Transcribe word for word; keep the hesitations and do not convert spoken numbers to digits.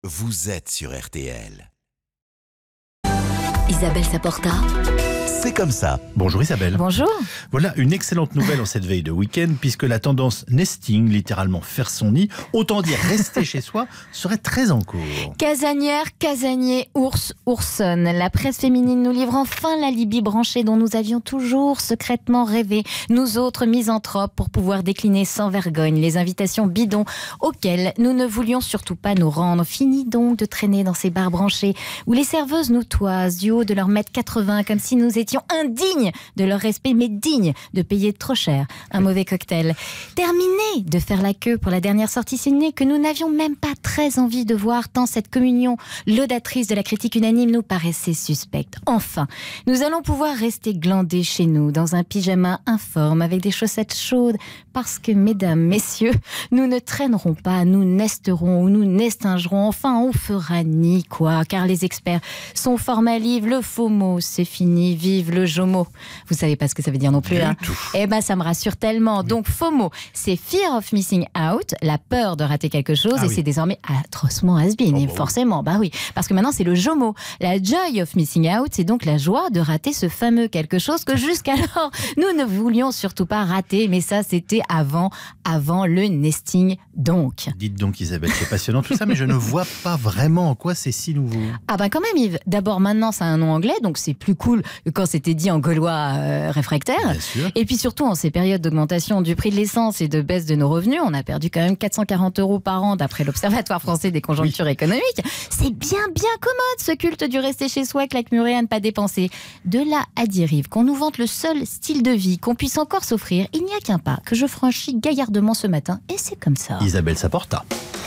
vous êtes sur R T L. Isabelle Saporta. C'est comme ça. Bonjour Isabelle. Bonjour. Voilà une excellente nouvelle en cette veille de week-end, puisque la tendance nesting, littéralement faire son nid, autant dire rester chez soi, serait très en cours. Casanière, casanier, ours, oursonne. La presse féminine nous livre enfin l'alibi branché dont nous avions toujours secrètement rêvé, nous autres misanthropes, pour pouvoir décliner sans vergogne les invitations bidons auxquelles nous ne voulions surtout pas nous rendre. Fini donc de traîner dans ces bars branchés où les serveuses nous toisent du haut de leur mètre quatre-vingts comme si nous étions indignes de leur respect, mais dignes de payer trop cher un mauvais cocktail. Terminé de faire la queue pour la dernière sortie ciné que nous n'avions même pas très envie de voir, tant cette communion laudatrice de la critique unanime nous paraissait suspecte. Enfin, nous allons pouvoir rester glandés chez nous dans un pyjama informe avec des chaussettes chaudes, parce que, mesdames, messieurs, nous ne traînerons pas, nous nesterons ou nous nestingerons, enfin on fera ni quoi, car les experts sont formalives, le faux mot c'est fini, vive le jomo. Vous savez pas ce que ça veut dire non plus, hein? Eh ben, ça me rassure tellement. Donc, FOMO, c'est Fear of Missing Out, la peur de rater quelque chose, ah et oui. c'est désormais atrocement has-been, oh, et bah forcément, bah oui. Parce que maintenant, c'est le jomo. La joy of missing out, c'est donc la joie de rater ce fameux quelque chose que jusqu'alors, nous ne voulions surtout pas rater, mais ça, c'était avant, avant le nesting, donc. Dites donc Isabelle, c'est passionnant tout ça, mais je ne vois pas vraiment en quoi c'est si nouveau. Ah ben quand même Yves, d'abord maintenant ça a un nom anglais, donc c'est plus cool que quand c'était dit en gaulois euh, réfractaire. Bien sûr. Et puis surtout en ces périodes d'augmentation du prix de l'essence et de baisse de nos revenus, on a perdu quand même quatre cent quarante euros par an d'après l'Observatoire français des conjonctures oui. économiques. C'est bien bien commode ce culte du rester chez soi, claque murée à ne pas dépenser. De là à dire Yves qu'on nous vante le seul style de vie qu'on puisse encore s'offrir, il n'y a qu'un pas que je franchis gaillardement ce matin, et c'est comme ça. Isabelle Saporta.